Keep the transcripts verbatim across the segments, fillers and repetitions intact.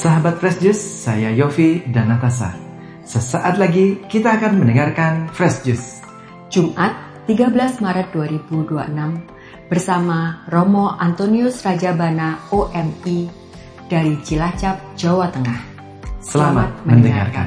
Sahabat Fresh Juice, saya Yofi dan Natasha. Sesaat lagi kita akan mendengarkan Fresh Juice. Jumat tiga belas Maret dua ribu dua puluh enam bersama Romo Antonius Rajabana O M I dari Cilacap, Jawa Tengah. Selamat, Selamat mendengarkan.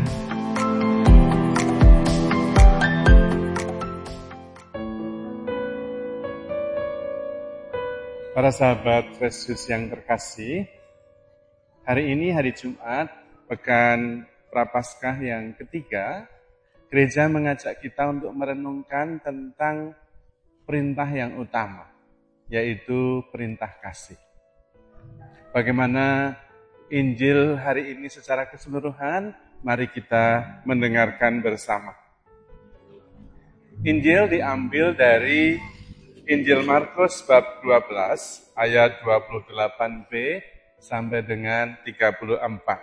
Para sahabat Fresh Juice yang terkasih, hari ini hari Jumat, pekan Prapaskah yang ketiga, gereja mengajak kita untuk merenungkan tentang perintah yang utama, yaitu perintah kasih. Bagaimana Injil hari ini secara keseluruhan, mari kita mendengarkan bersama. Injil diambil dari Injil Markus bab dua belas ayat dua puluh delapan b sampai dengan tiga puluh empat.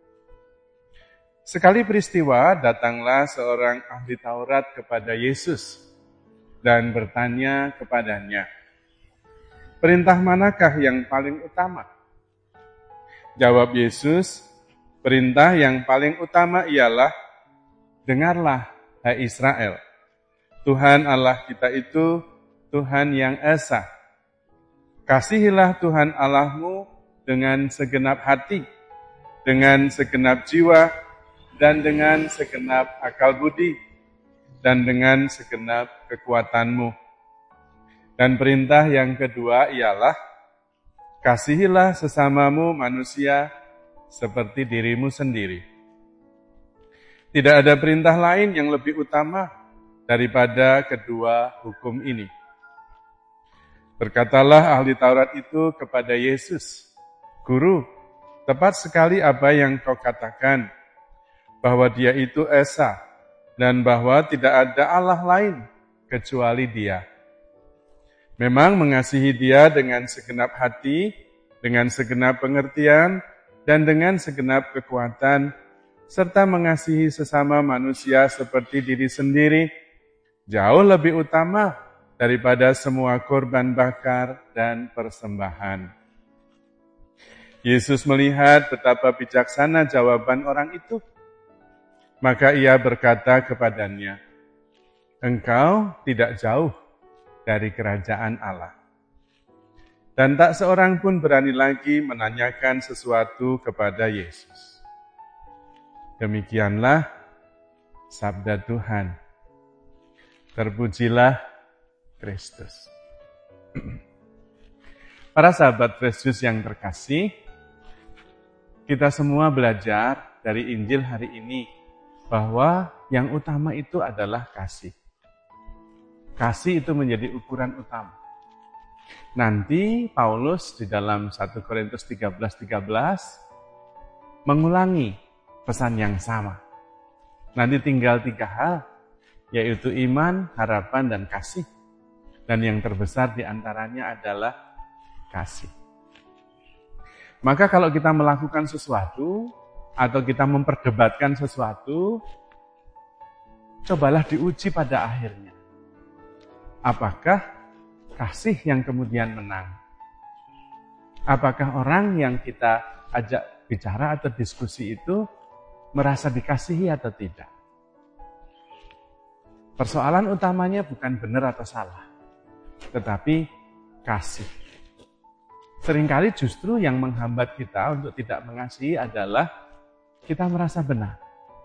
Sekali peristiwa datanglah seorang ahli Taurat kepada Yesus dan bertanya kepadanya, "Perintah manakah yang paling utama?" Jawab Yesus, "Perintah yang paling utama ialah, dengarlah, hai Israel, Tuhan Allah kita itu Tuhan yang esa. Kasihilah Tuhan Allahmu dengan segenap hati, dengan segenap jiwa, dan dengan segenap akal budi, dan dengan segenap kekuatanmu. Dan perintah yang kedua ialah, kasihilah sesamamu manusia seperti dirimu sendiri. Tidak ada perintah lain yang lebih utama daripada kedua hukum ini." Berkatalah ahli Taurat itu kepada Yesus, "Guru, tepat sekali apa yang kau katakan, bahwa dia itu esa, dan bahwa tidak ada Allah lain kecuali dia. Memang mengasihi dia dengan segenap hati, dengan segenap pengertian, dan dengan segenap kekuatan, serta mengasihi sesama manusia seperti diri sendiri, jauh lebih utama daripada semua korban bakar dan persembahan." Yesus melihat betapa bijaksana jawaban orang itu. Maka ia berkata kepadanya, "Engkau tidak jauh dari kerajaan Allah." Dan tak seorang pun berani lagi menanyakan sesuatu kepada Yesus. Demikianlah sabda Tuhan. Terpujilah Kristus. Para sahabat Kristus yang terkasih, kita semua belajar dari Injil hari ini bahwa yang utama itu adalah kasih. Kasih itu menjadi ukuran utama. Nanti Paulus di dalam satu Korintus tiga belas tiga belas mengulangi pesan yang sama. Nanti tinggal tiga hal, yaitu iman, harapan, dan kasih. Dan yang terbesar di antaranya adalah kasih. Maka kalau kita melakukan sesuatu, atau kita memperdebatkan sesuatu, cobalah diuji pada akhirnya. Apakah kasih yang kemudian menang? Apakah orang yang kita ajak bicara atau diskusi itu merasa dikasihi atau tidak? Persoalan utamanya bukan benar atau salah, tetapi kasih. Seringkali justru yang menghambat kita untuk tidak mengasihi adalah kita merasa benar.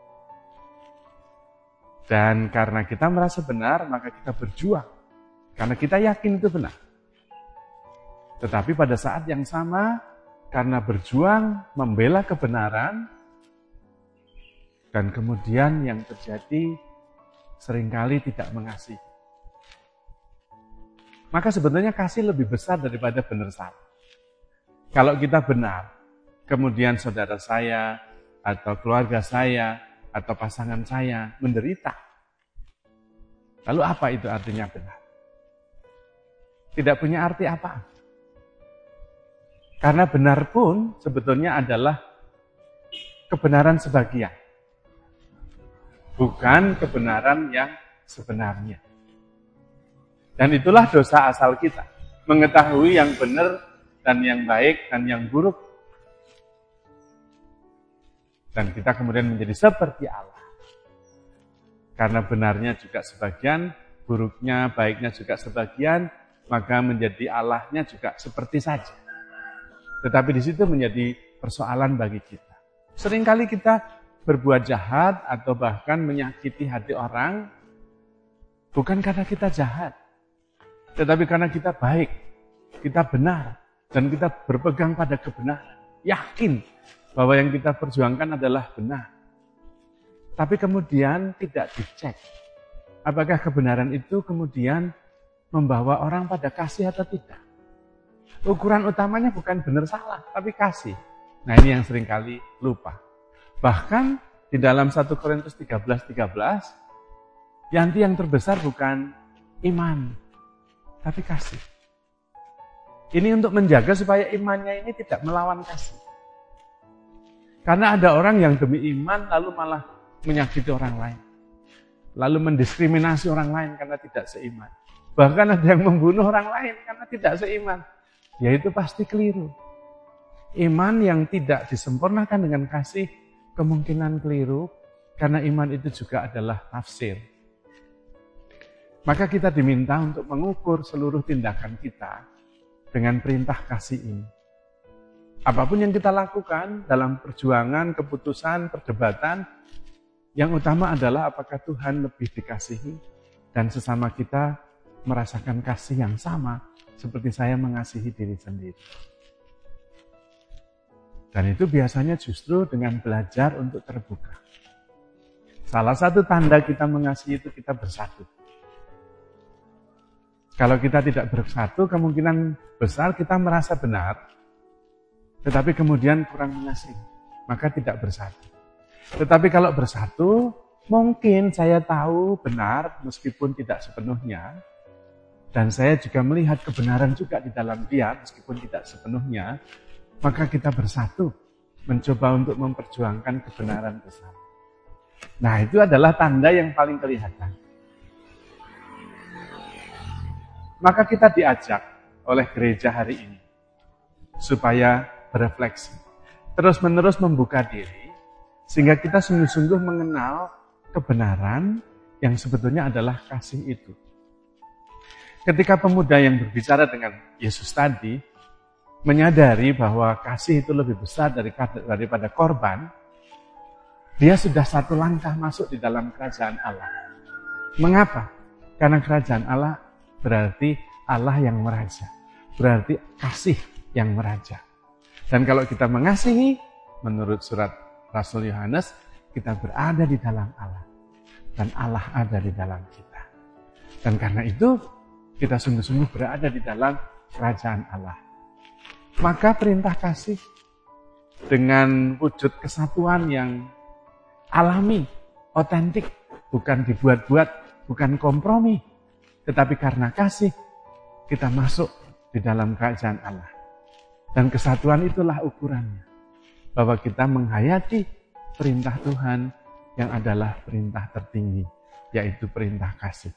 Dan karena kita merasa benar, maka kita berjuang. Karena kita yakin itu benar. Tetapi pada saat yang sama, karena berjuang membela kebenaran, dan kemudian yang terjadi seringkali tidak mengasihi. Maka sebetulnya kasih lebih besar daripada benar salah. Kalau kita benar, kemudian saudara saya, atau keluarga saya, atau pasangan saya menderita. Lalu apa itu artinya benar? Tidak punya arti apa. Karena benar pun sebetulnya adalah kebenaran sebagian. Bukan kebenaran yang sebenarnya. Dan itulah dosa asal kita. Mengetahui yang benar dan yang baik dan yang buruk. Dan kita kemudian menjadi seperti Allah. Karena benarnya juga sebagian, buruknya, baiknya juga sebagian, maka menjadi Allahnya juga seperti saja. Tetapi di situ menjadi persoalan bagi kita. Seringkali kita berbuat jahat atau bahkan menyakiti hati orang, bukan karena kita jahat, tetapi karena kita baik, kita benar, dan kita berpegang pada kebenaran. Yakin bahwa yang kita perjuangkan adalah benar. Tapi kemudian tidak dicek. Apakah kebenaran itu kemudian membawa orang pada kasih atau tidak? Ukuran utamanya bukan benar salah, tapi kasih. Nah ini yang seringkali lupa. Bahkan di dalam satu Korintus tiga belas tiga belas, yanti yang terbesar bukan iman, tapi kasih. Ini untuk menjaga supaya imannya ini tidak melawan kasih. Karena ada orang yang demi iman lalu malah menyakiti orang lain. Lalu mendiskriminasi orang lain karena tidak seiman. Bahkan ada yang membunuh orang lain karena tidak seiman. Ya itu pasti keliru. Iman yang tidak disempurnakan dengan kasih kemungkinan keliru. Karena iman itu juga adalah tafsir. Maka kita diminta untuk mengukur seluruh tindakan kita dengan perintah kasih ini. Apapun yang kita lakukan dalam perjuangan, keputusan, perdebatan, yang utama adalah apakah Tuhan lebih dikasihi dan sesama kita merasakan kasih yang sama seperti saya mengasihi diri sendiri. Dan itu biasanya justru dengan belajar untuk terbuka. Salah satu tanda kita mengasihi itu kita bersatu. Kalau kita tidak bersatu, kemungkinan besar kita merasa benar, tetapi kemudian kurang mengasihi, maka tidak bersatu. Tetapi kalau bersatu, mungkin saya tahu benar meskipun tidak sepenuhnya, dan saya juga melihat kebenaran juga di dalam dia meskipun tidak sepenuhnya, maka kita bersatu, mencoba untuk memperjuangkan kebenaran bersama. Nah itu adalah tanda yang paling kelihatan. Maka kita diajak oleh gereja hari ini, supaya berefleksi, terus-menerus membuka diri, sehingga kita sungguh-sungguh mengenal kebenaran yang sebetulnya adalah kasih itu. Ketika pemuda yang berbicara dengan Yesus tadi, menyadari bahwa kasih itu lebih besar daripada korban, dia sudah satu langkah masuk di dalam kerajaan Allah. Mengapa? Karena kerajaan Allah berarti Allah yang meraja, berarti kasih yang meraja. Dan kalau kita mengasihi, menurut surat Rasul Yohanes, kita berada di dalam Allah. Dan Allah ada di dalam kita. Dan karena itu, kita sungguh-sungguh berada di dalam kerajaan Allah. Maka perintah kasih dengan wujud kesatuan yang alami, otentik, bukan dibuat-buat, bukan kompromi. Tetapi karena kasih, kita masuk di dalam kerajaan Allah. Dan kesatuan itulah ukurannya. Bahwa kita menghayati perintah Tuhan yang adalah perintah tertinggi, yaitu perintah kasih.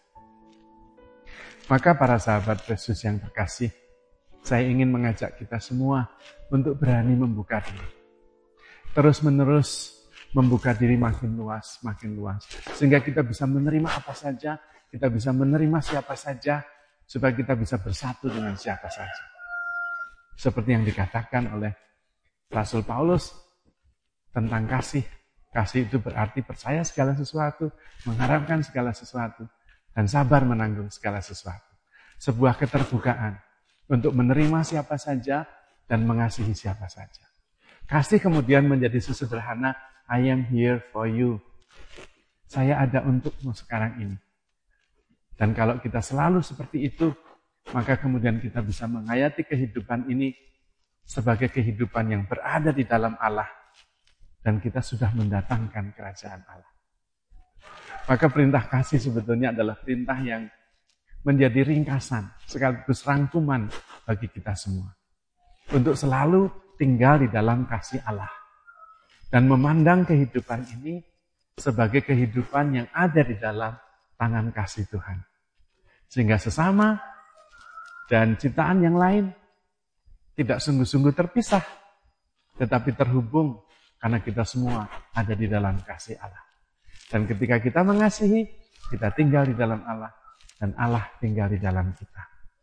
Maka para sahabat Yesus yang terkasih, saya ingin mengajak kita semua untuk berani membuka diri. Terus-menerus membuka diri makin luas, makin luas. Sehingga kita bisa menerima apa saja, kita bisa menerima siapa saja, supaya kita bisa bersatu dengan siapa saja. Seperti yang dikatakan oleh Rasul Paulus tentang kasih. Kasih itu berarti percaya segala sesuatu, mengharapkan segala sesuatu, dan sabar menanggung segala sesuatu. Sebuah keterbukaan untuk menerima siapa saja dan mengasihi siapa saja. Kasih kemudian menjadi sesederhana, I am here for you. Saya ada untukmu sekarang ini. Dan kalau kita selalu seperti itu, maka kemudian kita bisa menghayati kehidupan ini sebagai kehidupan yang berada di dalam Allah. Dan kita sudah mendatangkan kerajaan Allah. Maka perintah kasih sebetulnya adalah perintah yang menjadi ringkasan, sekaligus rangkuman bagi kita semua. Untuk selalu tinggal di dalam kasih Allah. Dan memandang kehidupan ini sebagai kehidupan yang ada di dalam tangan kasih Tuhan. Sehingga sesama dan ciptaan yang lain tidak sungguh-sungguh terpisah, tetapi terhubung karena kita semua ada di dalam kasih Allah. Dan ketika kita mengasihi, kita tinggal di dalam Allah, dan Allah tinggal di dalam kita.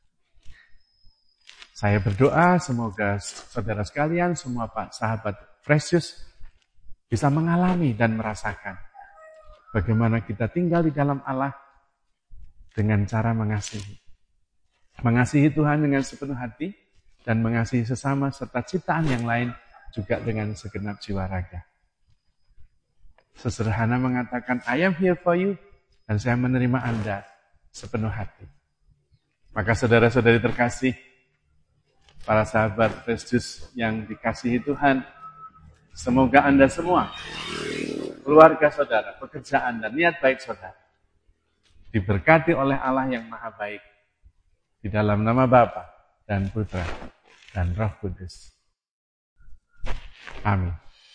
Saya berdoa semoga saudara sekalian, semua Pak sahabat Fresh Juice bisa mengalami dan merasakan bagaimana kita tinggal di dalam Allah dengan cara mengasihi. Mengasihi Tuhan dengan sepenuh hati dan mengasihi sesama serta ciptaan yang lain juga dengan segenap jiwa raga. Sesederhana mengatakan, I am here for you, dan saya menerima Anda sepenuh hati. Maka saudara-saudari terkasih, para sahabat Fresh Juice yang dikasihi Tuhan, semoga Anda semua, keluarga saudara, pekerjaan dan niat baik saudara, diberkati oleh Allah yang Maha Baik, di dalam nama Bapa dan Putra dan Roh Kudus. Amin.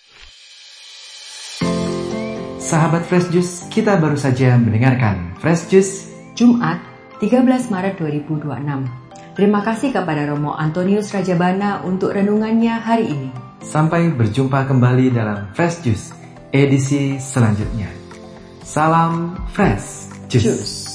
Sahabat Fresh Juice, kita baru saja mendengarkan Fresh Juice Jumat tiga belas Maret dua ribu dua puluh enam. Terima kasih kepada Romo Antonius Rajabana untuk renungannya hari ini. Sampai berjumpa kembali dalam Fresh Juice edisi selanjutnya. Salam Fresh Juice. Juice.